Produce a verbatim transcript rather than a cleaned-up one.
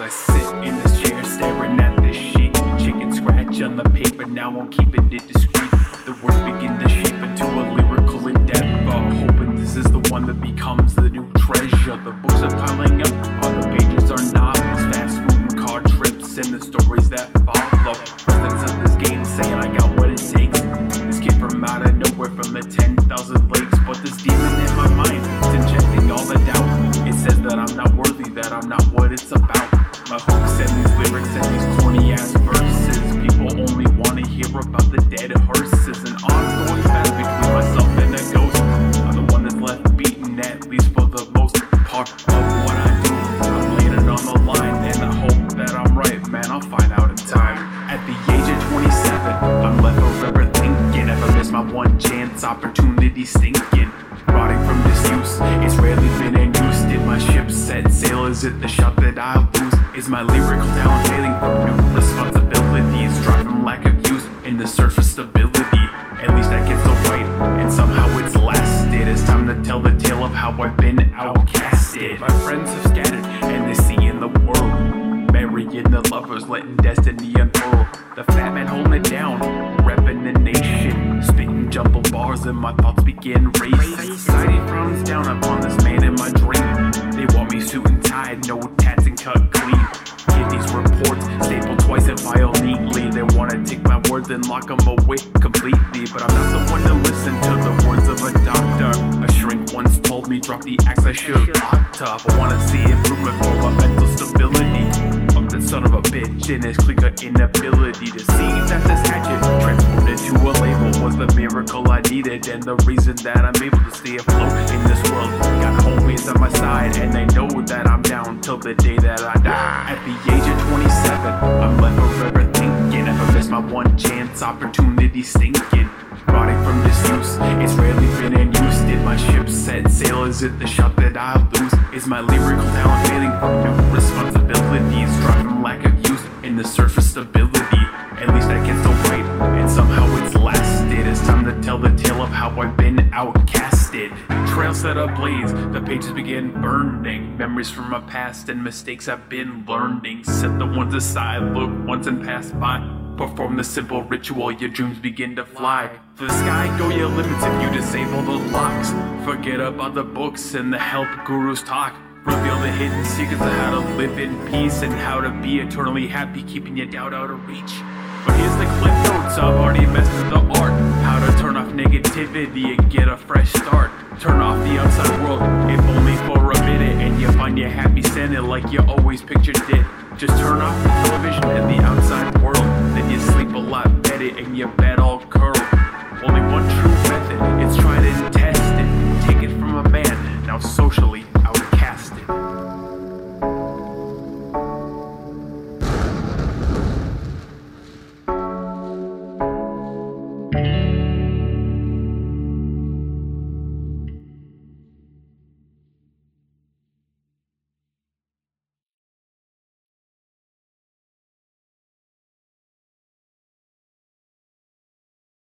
I sit in this chair staring at this sheet. Chicken scratch on the paper, now I'm keeping it discreet. The words begin to shape into a lyrical endeavor, hoping this is the one that becomes the new treasure. The books are piling up, other pages are novels, fast food and car trips, and the stories that follow. Presidents of this game saying I got what it takes. This kid from out of nowhere from the ten thousand lakes, but this demon in my mind is injecting all the doubt. It says that I'm not worthy, that I'm not what it's about. My hooks and these lyrics and these corny ass verses, people only wanna hear about the dead hearses. An ongoing battle between myself and a ghost. I'm the one that's left beaten, at least for the most part of what I do. I'm laying it on the line and I hope that I'm right, man, I'll find out in time. At the age of twenty-seven, I'm left forever thinking, ever miss my one chance, opportunity stinking. Rotting from disuse, it's rarely been in use. Did my ship set sail? Is it the shot that I lose? Is my lyrical talent failing from new responsibilities? Drive from lack of use in the search for stability. At least I get so right, and somehow it's lasted. It's time to tell the tale of how I've been outcasted. My friends have scattered, and they see in the world, marrying the lovers, letting destiny unfurl. The fat man holding it down, repping the nation, spitting jumble bars, and my thoughts begin racing. Society frowns down upon this man in my dream. They want me suit and tied, no tats and cut clean. Get these reports stapled twice and filed neatly. They wanna take my words and lock them away completely, but I'm not the one to listen to the words of a doctor. A shrink once told me drop the axe, I should've locked up. I wanna see improvement for my mental stability. Fuck this son of a bitch and his clique inability to see that this hatchet transformed into a label was the miracle I needed, and the reason that I'm able to stay afloat in this world. Got homies on my side and they know that I'm down till the day that I die. At the age of twenty-seven, I'm left forever thinking, never miss my one chance, opportunity stinking. Rotting from disuse, it's rarely been in use. Did my ship set sail? Is it the shot that I lose? Is my lyrical talent failing from new responsibilities? Drive from lack of use in the search for stability. At least I get so right, and somehow it's lasted. It's time to tell the tale of how I've been outcasted. Trails set ablaze, the pages begin burning. Memories from my past and mistakes I've been learning. Set the ones aside, look once and pass by. Perform the simple ritual, your dreams begin to fly. For the sky go your limits if you disable the locks. Forget about the books and the help gurus talk. Reveal the hidden secrets of how to live in peace and how to be eternally happy, keeping your doubt out of reach. But here's the clip notes, I've already messed with the art. How to turn off negativity and get a fresh start. Turn off the outside world, if only for a minute, and you find your happy center like you always pictured it. Just turn off the television and the outside world, then you sleep a lot better and your bed all curled. Only one true method, it's tried and tested. Take it from a man, now socially